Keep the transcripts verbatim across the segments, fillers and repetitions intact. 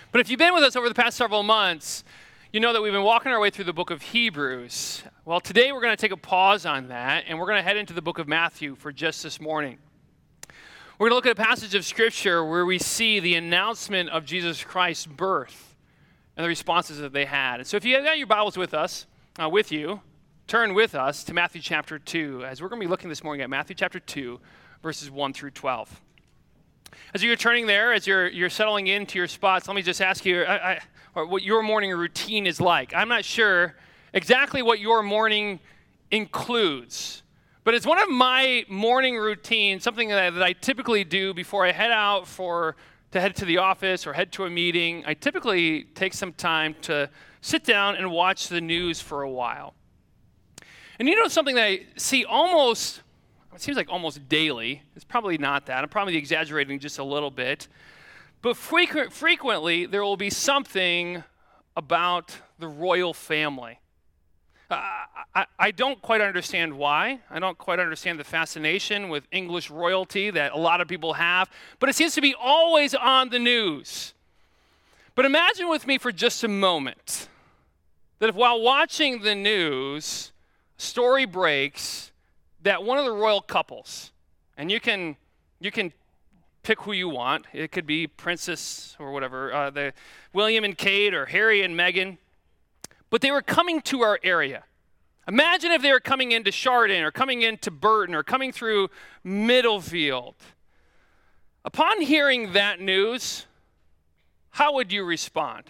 But if you've been with us over the past several months, you know that we've been walking our way through the book of Hebrews. Well, today we're going to take a pause on that, and we're going to head into the book of Matthew for just this morning. We're going to look at a passage of Scripture where we see the announcement of Jesus Christ's birth and the responses that they had. And so if you have got your Bibles with us, uh, with you, turn with us to Matthew chapter two, as we're going to be looking this morning at Matthew chapter two, verses one through twelve. As you're turning there, as you're you're settling into your spots, let me just ask you I, I, or what your morning routine is like. I'm not sure exactly what your morning includes, but it's one of my morning routines, something that I, that I typically do before I head out for to head to the office or head to a meeting. I typically take some time to sit down and watch the news for a while. And you know something that I see almost, it seems like almost daily. It's probably not that. I'm probably exaggerating just a little bit. But frequent, frequently, there will be something about the royal family. Uh, I, I don't quite understand why. I don't quite understand the fascination with English royalty that a lot of people have. But it seems to be always on the news. But imagine with me for just a moment that if while watching the news, story breaks that one of the royal couples, and you can you can pick who you want. It could be Princess or whatever, uh, the William and Kate or Harry and Meghan, but they were coming to our area. Imagine if they were coming into Chardon or coming into Burton or coming through Middlefield. Upon hearing that news, how would you respond?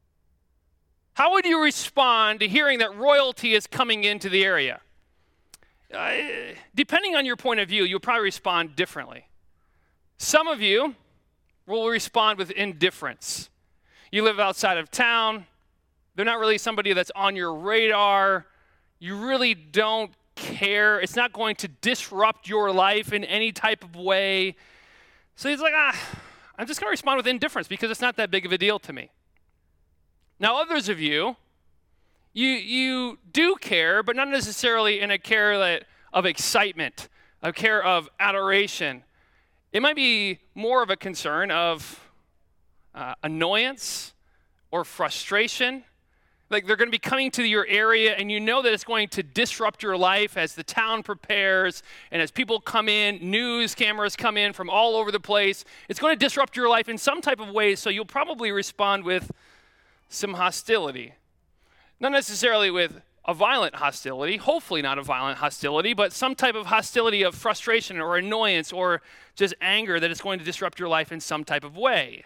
How would you respond to hearing that royalty is coming into the area? Uh, depending on your point of view, you'll probably respond differently. Some of you will respond with indifference. You live outside of town. They're not really somebody that's on your radar. You really don't care. It's not going to disrupt your life in any type of way. So he's like, ah, I'm just going to respond with indifference because it's not that big of a deal to me. Now, others of you, you you do care, but not necessarily in a care that, of excitement, a care of adoration. It might be more of a concern of uh, annoyance or frustration. Like they're going to be coming to your area, and you know that it's going to disrupt your life as the town prepares, and as people come in, news cameras come in from all over the place. It's going to disrupt your life in some type of way, so you'll probably respond with some hostility. Not necessarily with a violent hostility, hopefully not a violent hostility, but some type of hostility of frustration or annoyance or just anger that is going to disrupt your life in some type of way.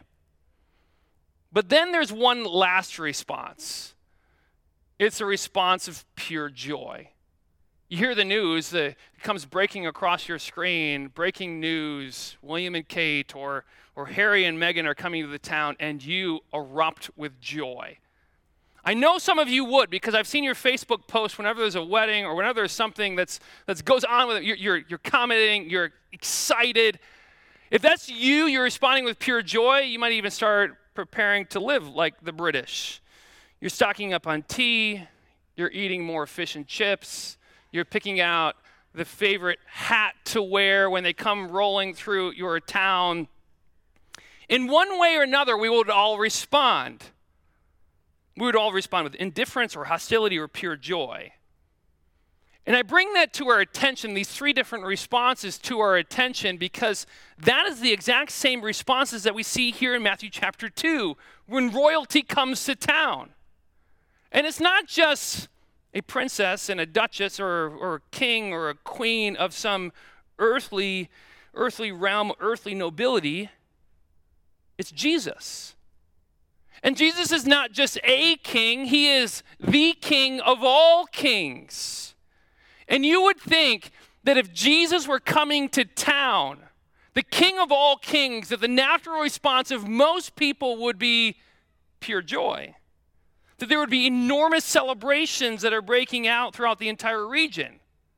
But then there's one last response. It's a response of pure joy. You hear the news that comes breaking across your screen, breaking news, William and Kate or, or Harry and Meghan are coming to the town, and you erupt with joy. I know some of you would, because I've seen your Facebook post whenever there's a wedding or whenever there's something that's that goes on with it. You're, you're, you're commenting, you're excited. If that's you, you're responding with pure joy. You might even start preparing to live like the British. You're stocking up on tea. You're eating more fish and chips. You're picking out the favorite hat to wear when they come rolling through your town. In one way or another, we would all respond. We would all respond with indifference or hostility or pure joy. And I bring that to our attention, these three different responses to our attention, because that is the exact same responses that we see here in Matthew chapter two, when royalty comes to town. And it's not just a princess and a duchess or, or a king or a queen of some earthly, earthly realm, earthly nobility. It's Jesus. And Jesus is not just a king, he is the King of all kings. And you would think that if Jesus were coming to town, the King of all kings, that the natural response of most people would be pure joy. That there would be enormous celebrations that are breaking out throughout the entire region.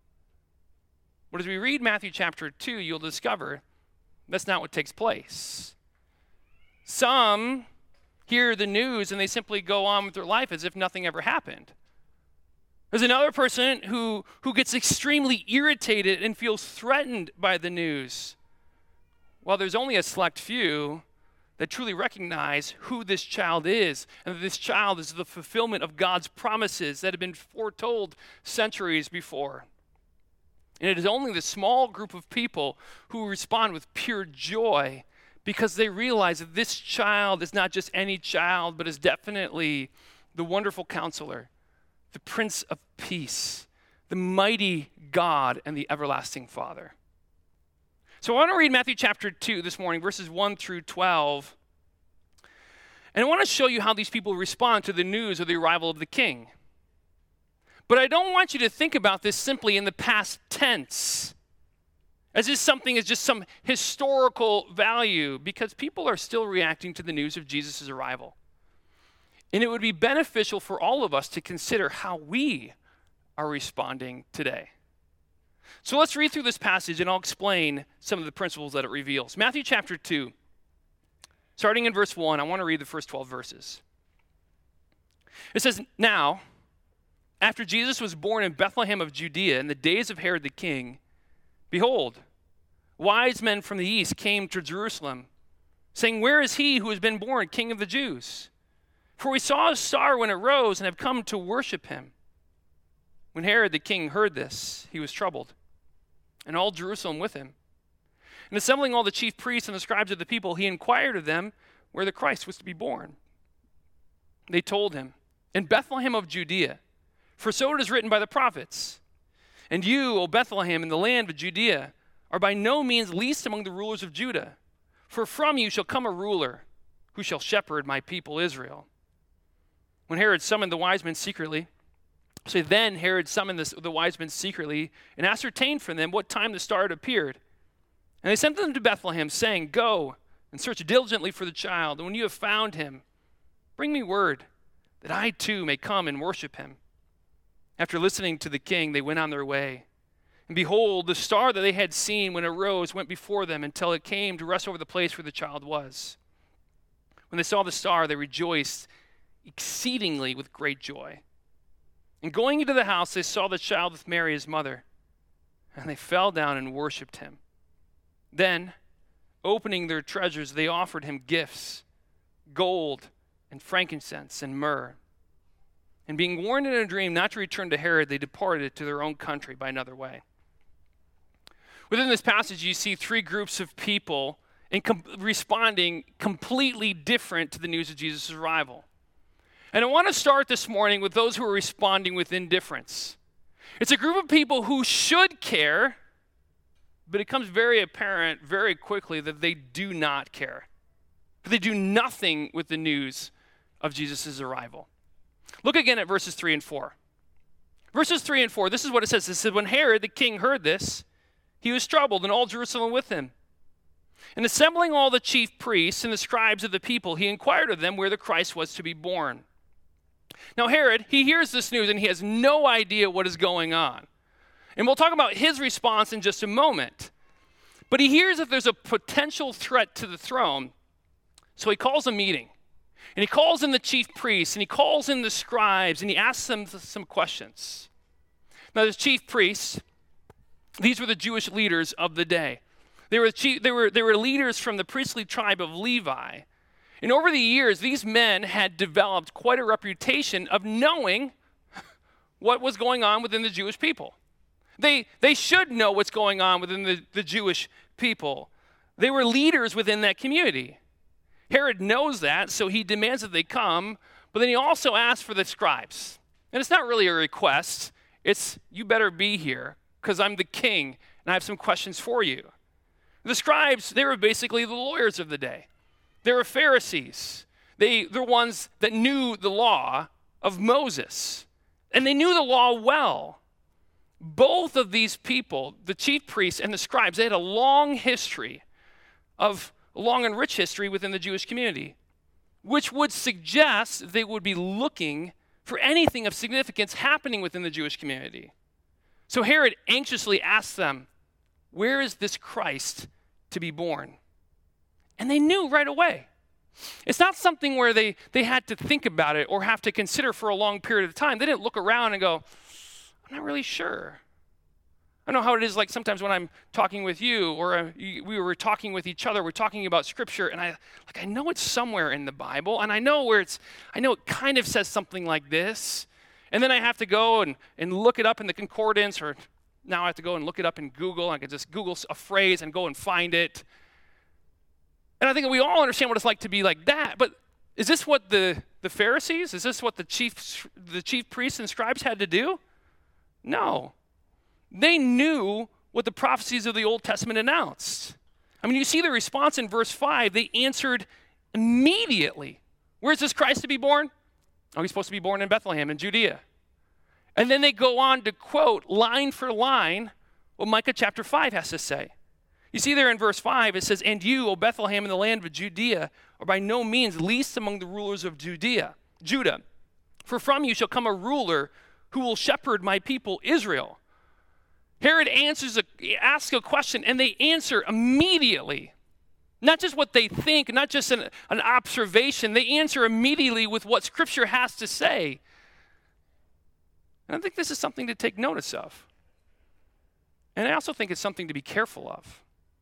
But as we read Matthew chapter two, you'll discover that's not what takes place. Some hear the news and they simply go on with their life as if nothing ever happened. There's another person who, who gets extremely irritated and feels threatened by the news. While there's only a select few that truly recognize who this child is, and that this child is the fulfillment of God's promises that have been foretold centuries before. And it is only the small group of people who respond with pure joy because they realize that this child is not just any child, but is definitely the wonderful counselor, the Prince of Peace, the mighty God, and the everlasting Father. So I want to read Matthew chapter two this morning, verses one through twelve. And I want to show you how these people respond to the news of the arrival of the king. But I don't want you to think about this simply in the past tense, as if something is just some historical value, because people are still reacting to the news of Jesus' arrival. And it would be beneficial for all of us to consider how we are responding today. So let's read through this passage and I'll explain some of the principles that it reveals. Matthew chapter two, starting in verse one, I want to read the first twelve verses. It says, "Now, after Jesus was born in Bethlehem of Judea in the days of Herod the king, behold, wise men from the east came to Jerusalem, saying, 'Where is he who has been born King of the Jews? For we saw his star when it rose and have come to worship him.' When Herod the king heard this, he was troubled, and all Jerusalem with him. And assembling all the chief priests and the scribes of the people, he inquired of them where the Christ was to be born. They told him, 'In Bethlehem of Judea, for so it is written by the prophets. And you, O Bethlehem, in the land of Judea, are by no means least among the rulers of Judah. For from you shall come a ruler who shall shepherd my people Israel.' When Herod summoned the wise men secretly, so then Herod summoned the, the wise men secretly and ascertained from them what time the star had appeared. And they sent them to Bethlehem, saying, 'Go and search diligently for the child, and when you have found him, bring me word, that I too may come and worship him.' After listening to the king, they went on their way. And behold, the star that they had seen when it rose went before them until it came to rest over the place where the child was. When they saw the star, they rejoiced exceedingly with great joy. And going into the house, they saw the child with Mary, his mother, and they fell down and worshipped him. Then, opening their treasures, they offered him gifts, gold and frankincense and myrrh. And being warned in a dream not to return to Herod, they departed to their own country by another way." Within this passage, you see three groups of people in com- responding completely different to the news of Jesus' arrival. And I want to start this morning with those who are responding with indifference. It's a group of people who should care, but it becomes very apparent very quickly that they do not care. They do nothing with the news of Jesus' arrival. Look again at verses three and four. Verses three and four, this is what it says. It says, "When Herod the king heard this, he was troubled, and all Jerusalem with him. And assembling all the chief priests and the scribes of the people, he inquired of them where the Christ was to be born. Now Herod, he hears this news and he has no idea what is going on. And we'll talk about his response in just a moment. But he hears that there's a potential threat to the throne. So he calls a meeting. And he calls in the chief priests and he calls in the scribes and he asks them some questions. Now the chief priests, these were the Jewish leaders of the day. They were, chief, they were, they were leaders from the priestly tribe of Levi. And over the years, these men had developed quite a reputation of knowing what was going on within the Jewish people. They, they should know what's going on within the, the Jewish people. They were leaders within that community. Herod knows that, so he demands that they come, but then he also asks for the scribes. And it's not really a request. It's, you better be here, because I'm the king, and I have some questions for you. The scribes, they were basically the lawyers of the day. They were Pharisees. They, they're ones that knew the law of Moses, and they knew the law well. Both of these people, the chief priests and the scribes, they had a long history of, a long and rich history within the Jewish community, which would suggest they would be looking for anything of significance happening within the Jewish community. So Herod anxiously asked them, where is this Christ to be born? And they knew right away. It's not something where they, they had to think about it or have to consider for a long period of time. They didn't look around and go, I'm not really sure. I know how it is like sometimes when I'm talking with you or uh, you, we were talking with each other, we're talking about scripture, and I like I know it's somewhere in the Bible, and I know where it's, I know it kind of says something like this, and then I have to go and, and look it up in the concordance, or now I have to go and look it up in Google. I can just Google a phrase and go and find it. And I think we all understand what it's like to be like that, but is this what the, the Pharisees, is this what the chief, the chief priests and scribes had to do? No. They knew what the prophecies of the Old Testament announced. I mean, you see the response in verse five. They answered immediately. Where's this Christ to be born? Oh, he's supposed to be born in Bethlehem in Judea. And then they go on to quote line for line what Micah chapter five has to say. You see there in verse five, it says, "And you, O Bethlehem, in the land of Judea, are by no means least among the rulers of Judea, Judah. For from you shall come a ruler who will shepherd my people Israel." Herod answers a, asks a question, and they answer immediately. Not just what they think, not just an, an observation. They answer immediately with what Scripture has to say. And I think this is something to take notice of. And I also think it's something to be careful of.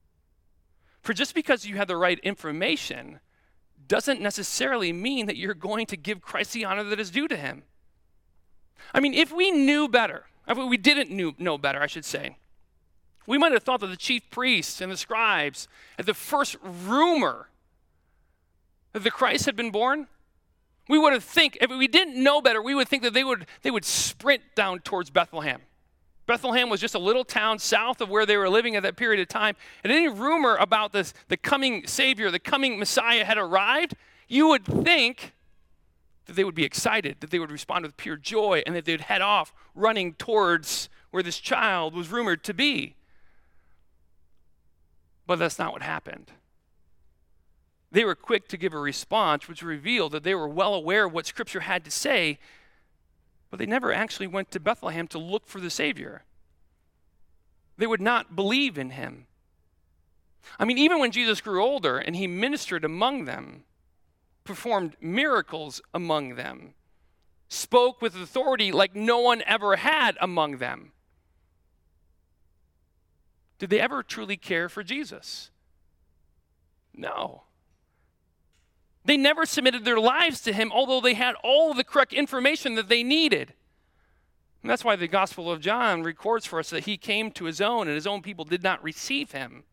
For just because you have the right information doesn't necessarily mean that you're going to give Christ the honor that is due to him. I mean, if we knew better, if we didn't knew, know better, I should say, we might have thought that the chief priests and the scribes, at the first rumor that the Christ had been born, we would have think, if we didn't know better, we would think that they would, they would sprint down towards Bethlehem. Bethlehem was just a little town south of where they were living at that period of time. And any rumor about this, the coming Savior, the coming Messiah had arrived, you would think that they would be excited, that they would respond with pure joy, and that they'd head off running towards where this child was rumored to be. But that's not what happened. They were quick to give a response, which revealed that they were well aware of what Scripture had to say, but they never actually went to Bethlehem to look for the Savior. They would not believe in him. I mean, even when Jesus grew older and he ministered among them, performed miracles among them, spoke with authority like no one ever had among them, did they ever truly care for Jesus? No. They never submitted their lives to him, although they had all the correct information that they needed. And that's why the Gospel of John records for us that he came to his own, and his own people did not receive him.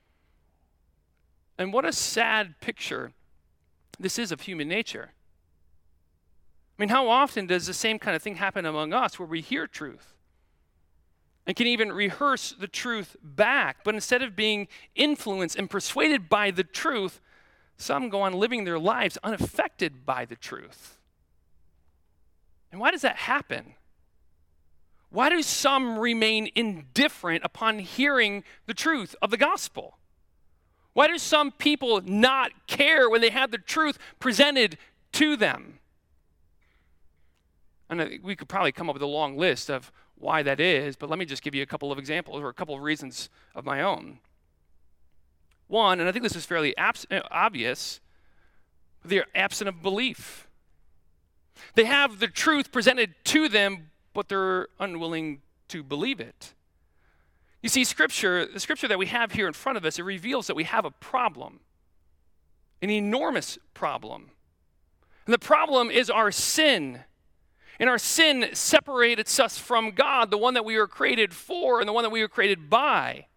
And what a sad picture this is of human nature. I mean, how often does the same kind of thing happen among us, where we hear truth and can even rehearse the truth back, but instead of being influenced and persuaded by the truth, some go on living their lives unaffected by the truth. And why does that happen? Why do some remain indifferent upon hearing the truth of the gospel? Why do some people not care when they have the truth presented to them? And I think we could probably come up with a long list of why that is, but let me just give you a couple of examples or a couple of reasons of my own. One, and I think this is fairly abs- obvious, they're absent of belief. They have the truth presented to them, but they're unwilling to believe it. You see, Scripture, the Scripture that we have here in front of us, it reveals that we have a problem, an enormous problem. And the problem is our sin. And our sin separates us from God, the one that we were created for and the one that we were created by.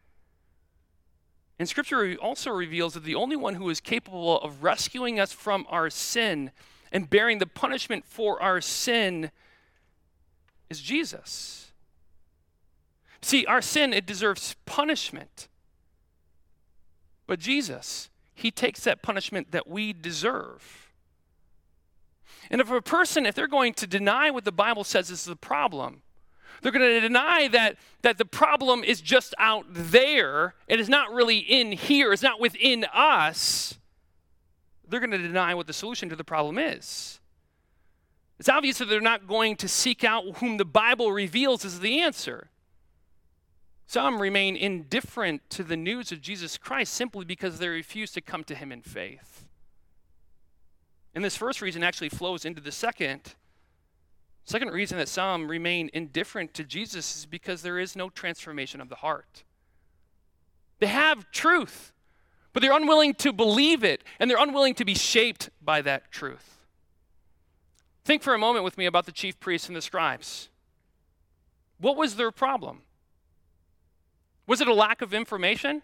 And Scripture also reveals that the only one who is capable of rescuing us from our sin and bearing the punishment for our sin is Jesus. See, our sin, it deserves punishment. But Jesus, he takes that punishment that we deserve. And if a person, if they're going to deny what the Bible says is the problem, they're going to deny that, that the problem is just out there, it is not really in here, it's not within us, they're going to deny what the solution to the problem is. It's obvious that they're not going to seek out whom the Bible reveals is the answer. Some remain indifferent to the news of Jesus Christ simply because they refuse to come to him in faith. And this first reason actually flows into the second, Second reason that some remain indifferent to Jesus is because there is no transformation of the heart. They have truth, but they're unwilling to believe it, and they're unwilling to be shaped by that truth. Think for a moment with me about the chief priests and the scribes. What was their problem? Was it a lack of information?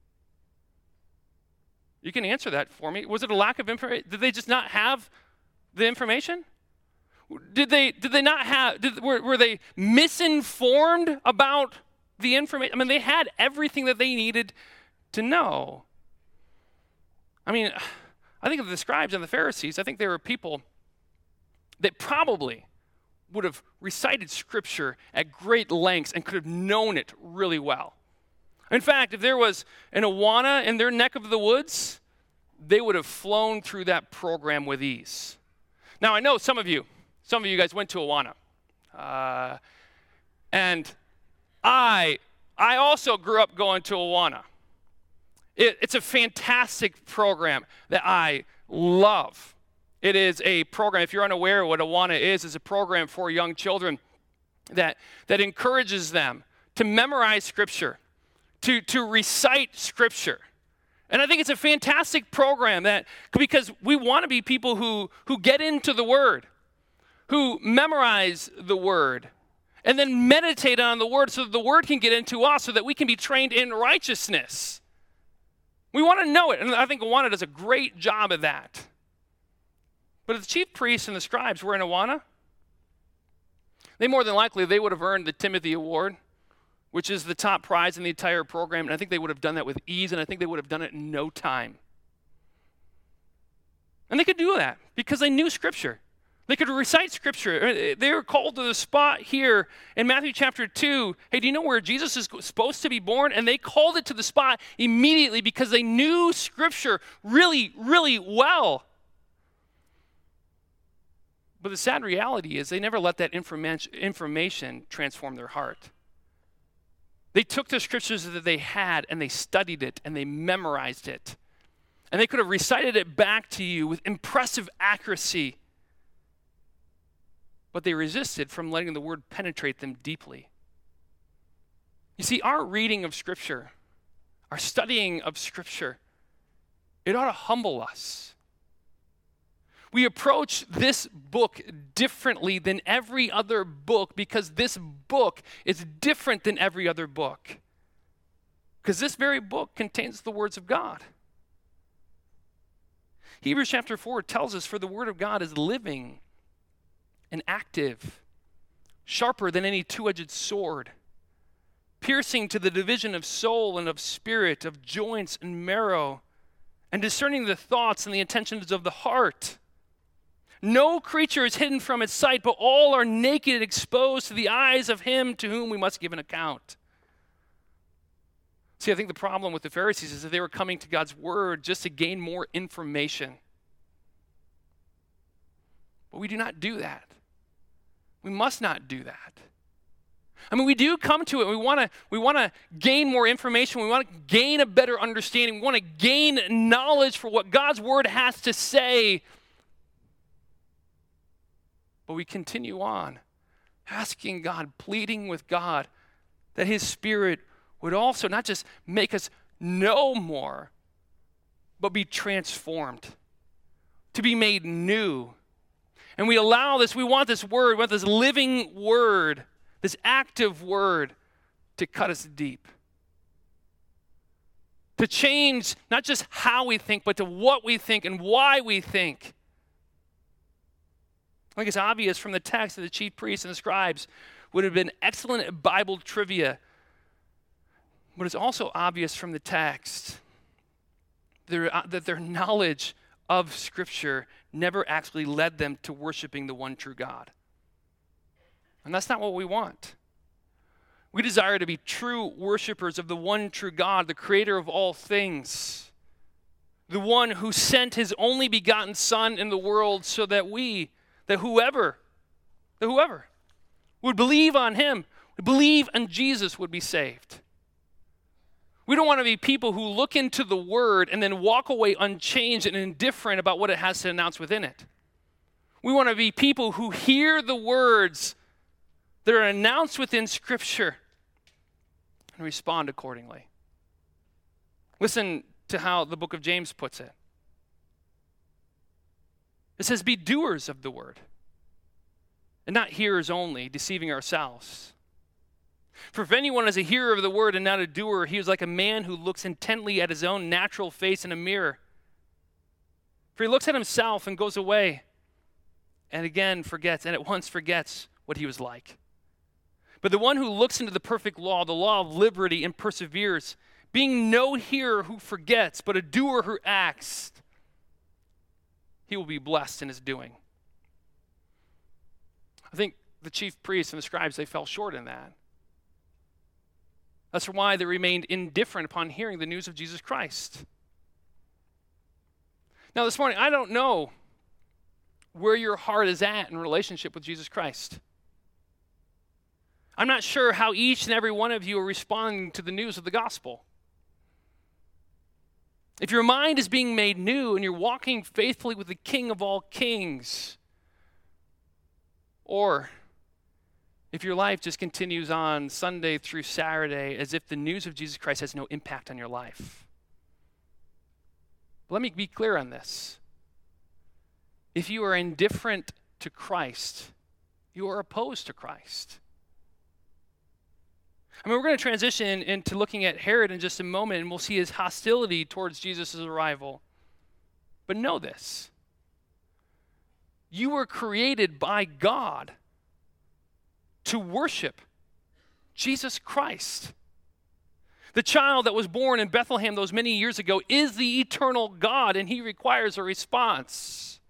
You can answer that for me. Was it a lack of information? Did they just not have the information? Did they did they not have, did, were, were they misinformed about the information? I mean, they had everything that they needed to know. I mean, I think of the scribes and the Pharisees, I think they were people that probably would have recited Scripture at great lengths and could have known it really well. In fact, if there was an Awana in their neck of the woods, they would have flown through that program with ease. Now, I know some of you, some of you guys went to Awana. Uh, and I, I also grew up going to Awana. It, it's a fantastic program that I love. It is a program, if you're unaware of what Awana is, is a program for young children that, that encourages them to memorize Scripture, to, to recite Scripture. And I think it's a fantastic program that, because we want to be people who, who get into the Word, who memorize the Word, and then meditate on the Word so that the Word can get into us, so that we can be trained in righteousness. We want to know it, and I think Awana does a great job of that. But if the chief priests and the scribes were in Awana, they more than likely, they would have earned the Timothy Award, which is the top prize in the entire program, and I think they would have done that with ease, and I think they would have done it in no time. And they could do that because they knew Scripture. They could recite Scripture. They were called to the spot here in Matthew chapter two. Hey, do you know where Jesus is supposed to be born? And they called it to the spot immediately because they knew Scripture really, really well. But the sad reality is they never let that information transform their heart. They took the Scriptures that they had and they studied it and they memorized it. And they could have recited it back to you with impressive accuracy. But they resisted from letting the Word penetrate them deeply. You see, our reading of Scripture, our studying of Scripture, it ought to humble us. We approach this book differently than every other book because this book is different than every other book. Because this very book contains the words of God. Hebrews chapter four tells us, for the Word of God is living and active, sharper than any two-edged sword, piercing to the division of soul and of spirit, of joints and marrow, and discerning the thoughts and the intentions of the heart. No creature is hidden from its sight, but all are naked and exposed to the eyes of him to whom we must give an account. See, I think the problem with the Pharisees is that they were coming to God's Word just to gain more information. But we do not do that. We must not do that. I mean, we do come to it. We want to we want to gain more information. We want to gain a better understanding. We want to gain knowledge for what God's Word has to say. But we continue on, asking God, pleading with God, that His Spirit would also not just make us know more, but be transformed, to be made new. And we allow this, we want this Word, we want this living Word, this active Word, to cut us deep. To change not just how we think, but to what we think and why we think. I think it's obvious from the text that the chief priests and the scribes would have been excellent at Bible trivia. But it's also obvious from the text their, uh, that their knowledge of Scripture never actually led them to worshiping the one true God. And that's not what we want. We desire to be true worshipers of the one true God, the creator of all things, the one who sent His only begotten Son in the world so that we That whoever, that whoever would believe on Him, would believe on Jesus, would be saved. We don't want to be people who look into the Word and then walk away unchanged and indifferent about what it has to announce within it. We want to be people who hear the words that are announced within Scripture and respond accordingly. Listen to how the book of James puts it. It says, be doers of the word, and not hearers only, deceiving ourselves. For if anyone is a hearer of the word and not a doer, he is like a man who looks intently at his own natural face in a mirror. For he looks at himself and goes away, and again forgets, and at once forgets what he was like. But the one who looks into the perfect law, the law of liberty, and perseveres, being no hearer who forgets, but a doer who acts, he will be blessed in his doing. I think the chief priests and the scribes, they fell short in that. That's why they remained indifferent upon hearing the news of Jesus Christ. Now this morning, I don't know where your heart is at in relationship with Jesus Christ. I'm not sure how each and every one of you are responding to the news of the gospel. If your mind is being made new and you're walking faithfully with the King of all kings, or if your life just continues on Sunday through Saturday as if the news of Jesus Christ has no impact on your life. Let me be clear on this. If you are indifferent to Christ, you are opposed to Christ. I mean, we're going to transition into looking at Herod in just a moment, and we'll see his hostility towards Jesus' arrival. But know this. You were created by God to worship Jesus Christ. The child that was born in Bethlehem those many years ago is the eternal God, and he requires a response.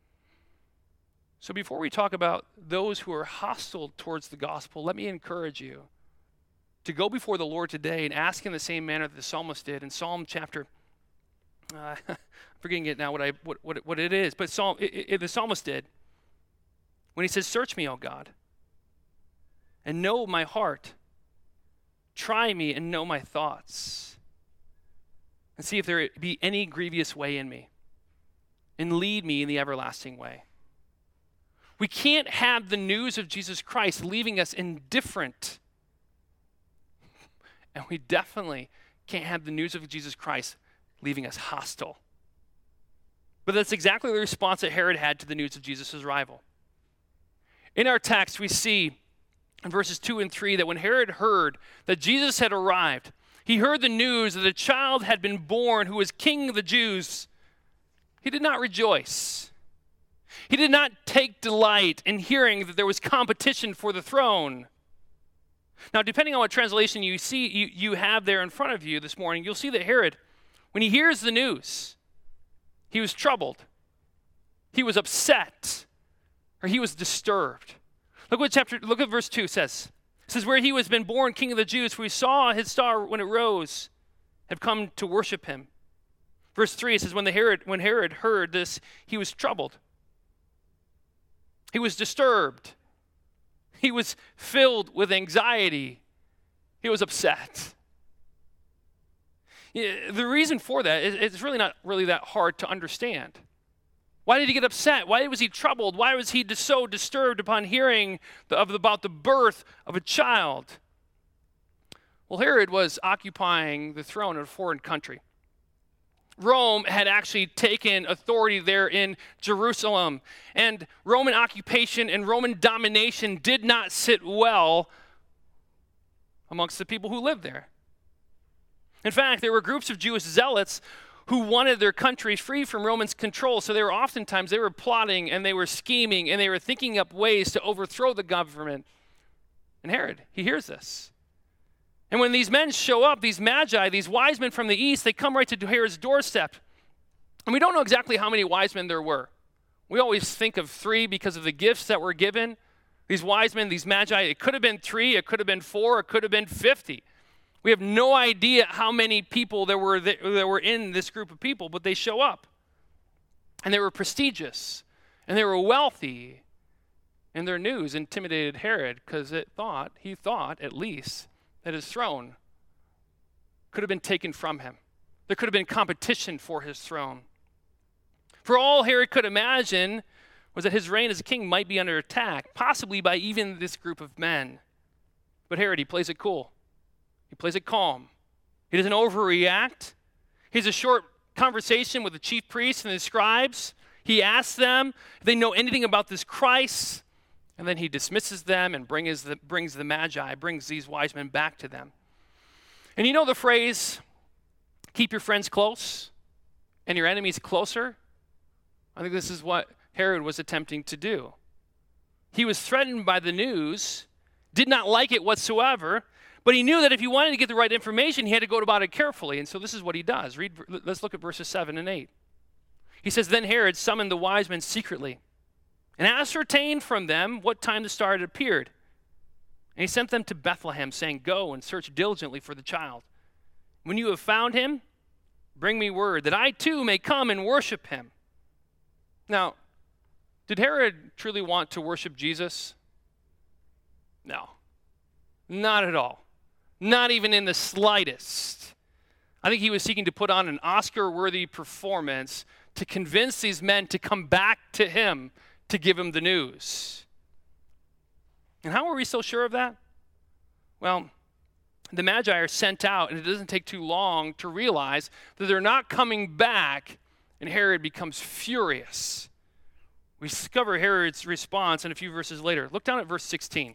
So before we talk about those who are hostile towards the gospel, let me encourage you to go before the Lord today and ask in the same manner that the psalmist did in Psalm chapter, uh, I'm forgetting it now what I what what, what it is, but Psalm it, it, the psalmist did when he says, "Search me, O God, and know my heart. Try me and know my thoughts, and see if there be any grievous way in me, and lead me in the everlasting way." We can't have the news of Jesus Christ leaving us indifferent. And we definitely can't have the news of Jesus Christ leaving us hostile. But that's exactly the response that Herod had to the news of Jesus' arrival. In our text, we see in verses two and three that when Herod heard that Jesus had arrived, he heard the news that a child had been born who was king of the Jews. He did not rejoice. He did not take delight in hearing that there was competition for the throne. Now, depending on what translation you see, you, you have there in front of you this morning, you'll see that Herod, when he hears the news, he was troubled. He was upset, or he was disturbed. Look what chapter, look at verse two says. It says, where he was been born king of the Jews, for he saw his star when it rose, have come to worship him. Verse three, it says, when the Herod, when Herod heard this, he was troubled. He was disturbed. He was filled with anxiety. He was upset. Yeah, the reason for that is it's really not really that hard to understand. Why did he get upset? Why was he troubled? Why was he so disturbed upon hearing the, of, about the birth of a child? Well, Herod was occupying the throne of a foreign country. Rome had actually taken authority there in Jerusalem. And Roman occupation and Roman domination did not sit well amongst the people who lived there. In fact, there were groups of Jewish zealots who wanted their country free from Romans' control. So they were oftentimes, they were plotting and they were scheming and they were thinking up ways to overthrow the government. And Herod, he hears this. And when these men show up, these magi, these wise men from the east, they come right to Herod's doorstep. And we don't know exactly how many wise men there were. We always think of three because of the gifts that were given. These wise men, these magi, it could have been three, it could have been four, it could have been fifty. We have no idea how many people there were that were in this group of people, but they show up. And they were prestigious, and they were wealthy. And their news intimidated Herod because it thought, he thought at least, that his throne could have been taken from him. There could have been competition for his throne. For all Herod could imagine was that his reign as a king might be under attack, possibly by even this group of men. But Herod, he plays it cool. He plays it calm. He doesn't overreact. He has a short conversation with the chief priests and the scribes. He asks them if they know anything about this Christ, and then he dismisses them and brings the, brings the Magi, brings these wise men back to them. And you know the phrase, keep your friends close and your enemies closer? I think this is what Herod was attempting to do. He was threatened by the news, did not like it whatsoever, but he knew that if he wanted to get the right information, he had to go about it carefully. And so this is what he does. Read, let's look at verses seven and eight. He says, then Herod summoned the wise men secretly and ascertained from them what time the star had appeared. And he sent them to Bethlehem, saying, go and search diligently for the child. When you have found him, bring me word, that I too may come and worship him. Now, did Herod truly want to worship Jesus? No, not at all. Not even in the slightest. I think he was seeking to put on an Oscar-worthy performance to convince these men to come back to him to give him the news. And how are we so sure of that? Well, the Magi are sent out, and it doesn't take too long to realize that they're not coming back, and Herod becomes furious. We discover Herod's response in a few verses later. Look down at verse sixteen.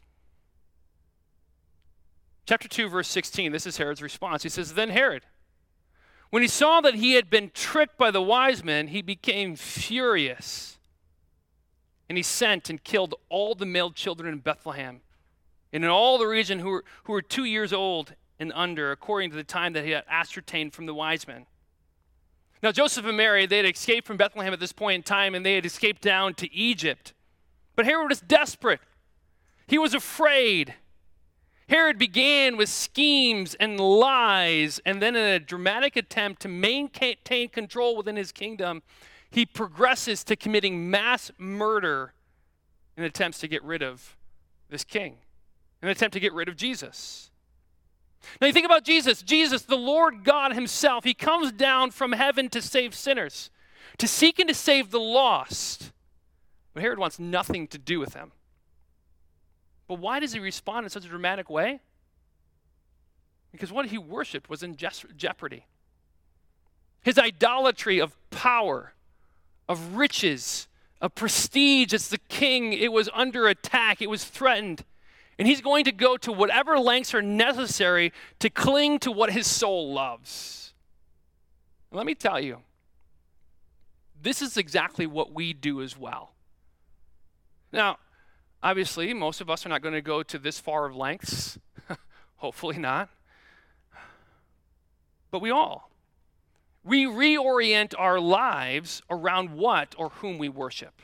Chapter two, verse sixteen, this is Herod's response. He says, then Herod, when he saw that he had been tricked by the wise men, he became furious. And he sent and killed all the male children in Bethlehem and in all the region who were, who were two years old and under, according to the time that he had ascertained from the wise men. Now, Joseph and Mary, they had escaped from Bethlehem at this point in time, and they had escaped down to Egypt. But Herod was desperate. He was afraid. Herod began with schemes and lies, and then in a dramatic attempt to maintain control within his kingdom, he progresses to committing mass murder in attempts to get rid of this king, in an attempt to get rid of Jesus. Now you think about Jesus. Jesus, the Lord God himself, he comes down from heaven to save sinners, to seek and to save the lost. But Herod wants nothing to do with him. But why does he respond in such a dramatic way? Because what he worshiped was in jeopardy. His idolatry of power, of riches, of prestige as the king, it was under attack, it was threatened. And he's going to go to whatever lengths are necessary to cling to what his soul loves. And let me tell you, this is exactly what we do as well. Now, obviously, most of us are not going to go to this far of lengths. Hopefully not. But we all. We reorient our lives around what or whom we worship.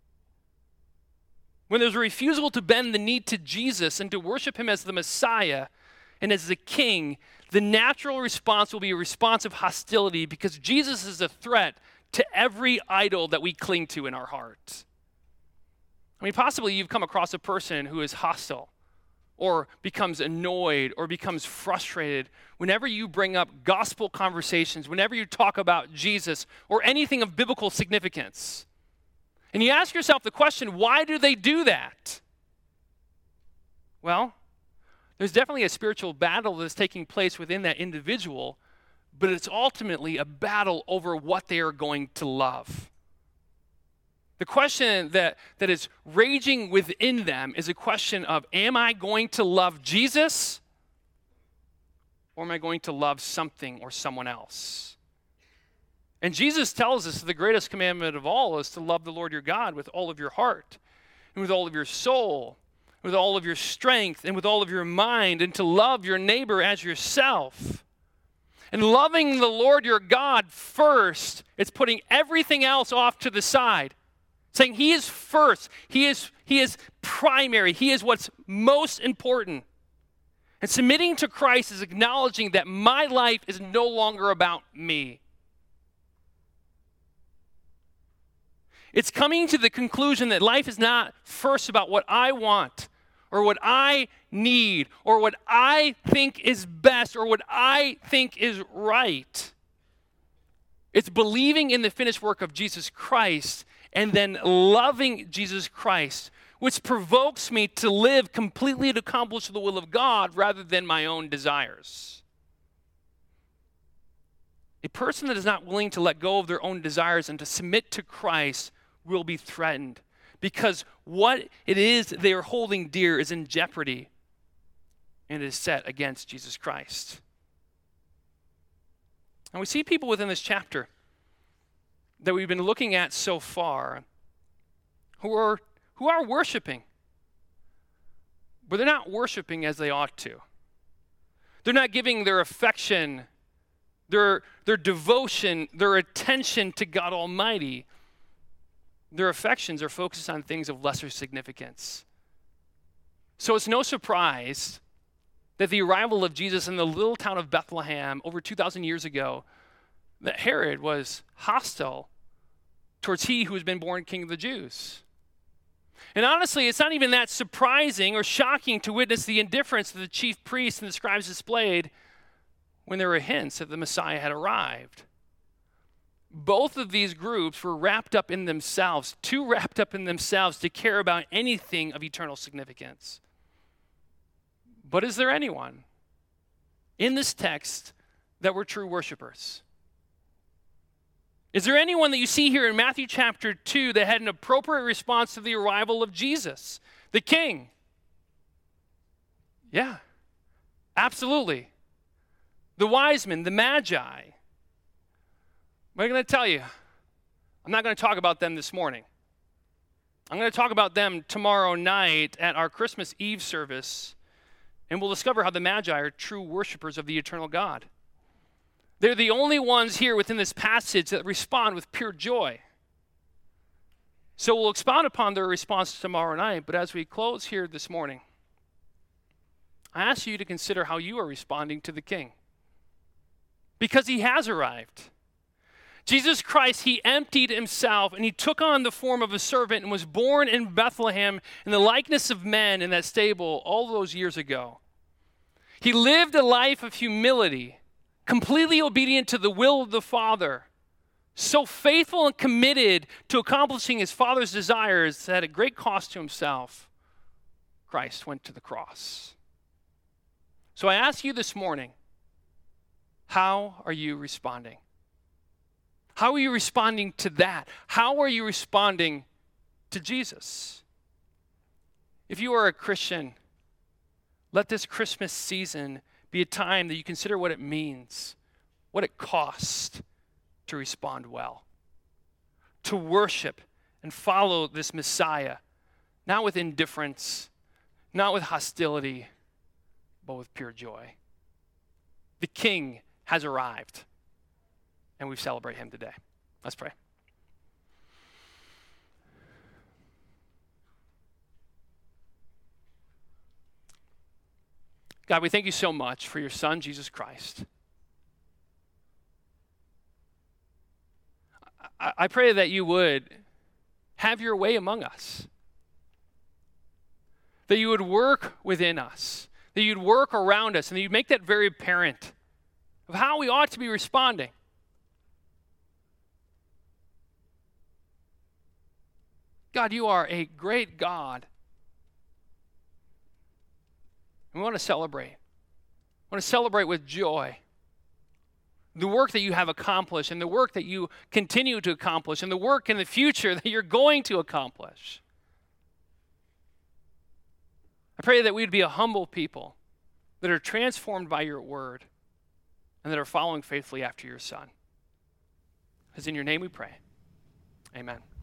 When there's a refusal to bend the knee to Jesus and to worship him as the Messiah and as the King, the natural response will be a response of hostility because Jesus is a threat to every idol that we cling to in our heart. I mean, possibly you've come across a person who is hostile or becomes annoyed or becomes frustrated whenever you bring up gospel conversations, whenever you talk about Jesus or anything of biblical significance. And you ask yourself the question, why do they do that? Well, there's definitely a spiritual battle that's taking place within that individual, but it's ultimately a battle over what they are going to love. The question that, that is raging within them is a question of, am I going to love Jesus or am I going to love something or someone else? And Jesus tells us the greatest commandment of all is to love the Lord your God with all of your heart and with all of your soul, with all of your strength and with all of your mind, and to love your neighbor as yourself. And loving the Lord your God first, it's putting everything else off to the side. Saying he is first, he is, he is primary, he is what's most important. And submitting to Christ is acknowledging that my life is no longer about me. It's coming to the conclusion that life is not first about what I want or what I need or what I think is best or what I think is right. It's believing in the finished work of Jesus Christ and then loving Jesus Christ, which provokes me to live completely to accomplish the will of God rather than my own desires. A person that is not willing to let go of their own desires and to submit to Christ will be threatened, because what it is they are holding dear is in jeopardy and is set against Jesus Christ. And we see people within this chapter that we've been looking at so far who are who are worshiping, but they're not worshiping as they ought to. They're not giving their affection, their, their devotion, their attention to God Almighty. Their affections are focused on things of lesser significance. So it's no surprise that the arrival of Jesus in the little town of Bethlehem over two thousand years ago, that Herod was hostile towards he who has been born King of the Jews. And honestly, it's not even that surprising or shocking to witness the indifference that the chief priests and the scribes displayed when there were hints that the Messiah had arrived. Both of these groups were wrapped up in themselves, too wrapped up in themselves to care about anything of eternal significance. But is there anyone in this text that were true worshipers? Is there anyone that you see here in Matthew chapter two that had an appropriate response to the arrival of Jesus, the King? Yeah, absolutely. The wise men, the magi. What am I going to tell you? I'm not going to talk about them this morning. I'm going to talk about them tomorrow night at our Christmas Eve service, and we'll discover how the Magi are true worshipers of the eternal God. They're the only ones here within this passage that respond with pure joy. So we'll expound upon their response tomorrow night, but as we close here this morning, I ask you to consider how you are responding to the King. Because he has arrived. Jesus Christ, he emptied himself and he took on the form of a servant and was born in Bethlehem in the likeness of men in that stable all those years ago. He lived a life of humility, completely obedient to the will of the Father, so faithful and committed to accomplishing his Father's desires that at great cost to himself, Christ went to the cross. So I ask you this morning, how are you responding? How are you responding to that? How are you responding to Jesus? If you are a Christian, let this Christmas season be a time that you consider what it means, what it costs to respond well, to worship and follow this Messiah, not with indifference, not with hostility, but with pure joy. The King has arrived, and we celebrate him today. Let's pray. God, we thank you so much for your Son, Jesus Christ. I, I pray that you would have your way among us, that you would work within us, that you'd work around us, and that you'd make that very apparent of how we ought to be responding. God, you are a great God. We want to celebrate. We want to celebrate with joy the work that you have accomplished and the work that you continue to accomplish and the work in the future that you're going to accomplish. I pray that we'd be a humble people that are transformed by your word and that are following faithfully after your Son. Because in your name we pray. Amen.